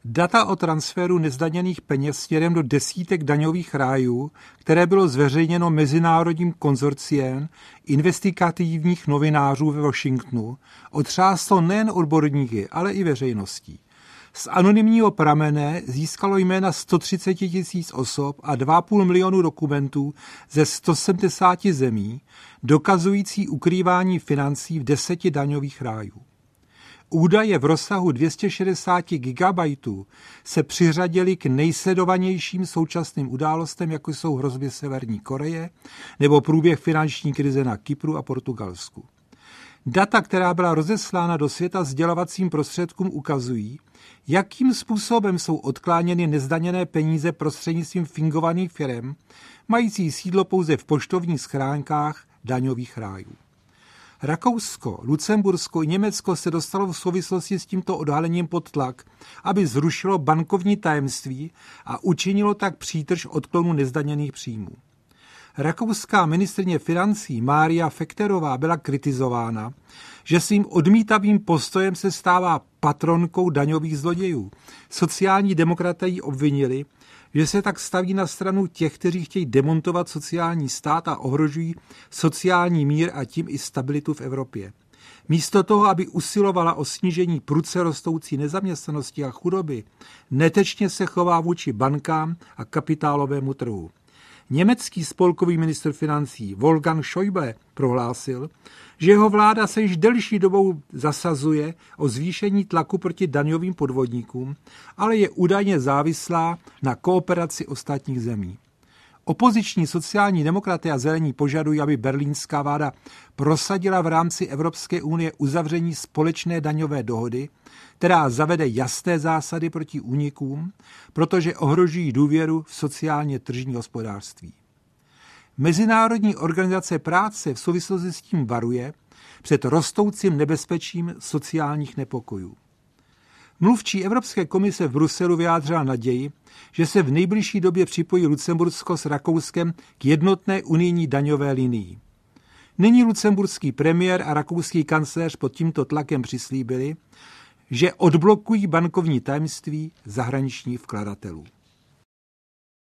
Data o transferu nezdaněných peněz směrem do desítek daňových rájů, které bylo zveřejněno mezinárodním konzorciem investigativních novinářů ve Washingtonu, otřáslo nejen odborníky, ale i veřejností. Z anonymního pramene získalo jména 130 000 osob a 2,5 milionu dokumentů ze 170 zemí, dokazující ukrývání financí v 10 daňových rájů. Údaje v rozsahu 260 gigabajtů se přiřadily k nejsledovanějším současným událostem, jako jsou hrozby Severní Koreje nebo průběh finanční krize na Kypru a Portugalsku. Data, která byla rozeslána do světa sdělovacím prostředkům, ukazují, jakým způsobem jsou odkláněny nezdaněné peníze prostřednictvím fingovaných firem, mající sídlo pouze v poštovních schránkách daňových rájů. Rakousko, Lucembursko i Německo se dostalo v souvislosti s tímto odhalením pod tlak, aby zrušilo bankovní tajemství a učinilo tak přítrž odklonu nezdaněných příjmů. Rakouská ministryně financí Mária Fekterová byla kritizována, že svým odmítavým postojem se stává patronkou daňových zlodějů. Sociální demokraté ji obvinili, že se tak staví na stranu těch, kteří chtějí demontovat sociální stát a ohrožují sociální mír a tím i stabilitu v Evropě. Místo toho, aby usilovala o snížení prudce rostoucí nezaměstnanosti a chudoby, netečně se chová vůči bankám a kapitálovému trhu. Německý spolkový ministr financí Wolfgang Schäuble prohlásil, že jeho vláda se již delší dobou zasazuje o zvýšení tlaku proti daňovým podvodníkům, ale je údajně závislá na kooperaci ostatních zemí. Opoziční sociální demokraté a zelení požadují, aby berlínská vláda prosadila v rámci Evropské unie uzavření společné daňové dohody, která zavede jasné zásady proti únikům, protože ohrožují důvěru v sociálně tržní hospodářství. Mezinárodní organizace práce v souvislosti s tím varuje před rostoucím nebezpečím sociálních nepokojů. Mluvčí Evropské komise v Bruselu vyjádřila naději, že se v nejbližší době připojí Lucembursko s Rakouskem k jednotné unijní daňové linii. Nyní lucemburský premiér a rakouský kancléř pod tímto tlakem přislíbili, že odblokují bankovní tajemství zahraničních vkladatelů.